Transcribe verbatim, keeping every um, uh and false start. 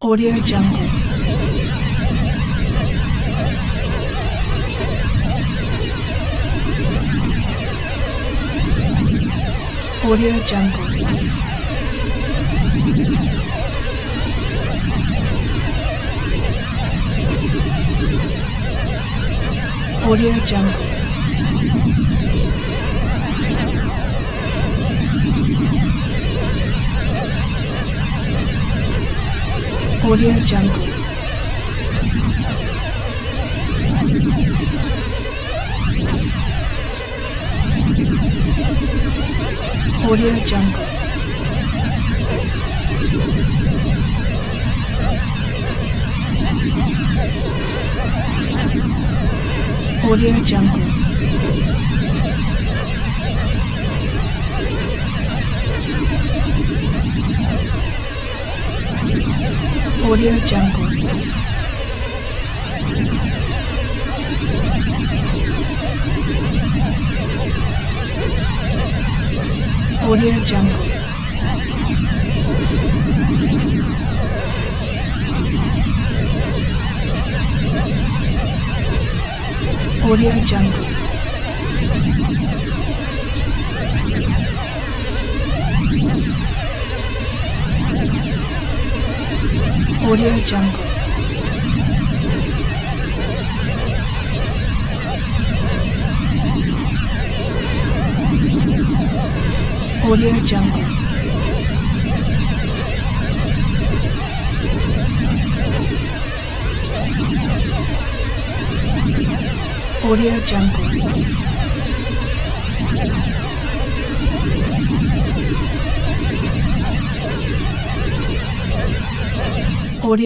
Audio Jungle. Audio Jungle. Audio Jungle. Audio Jungle. Audio Jungle. Audio Jungle. Audio Jungle. Audio Jungle. Audio Jungle. Audio Jungle. Audio Jungle. Audio Jungle. Audio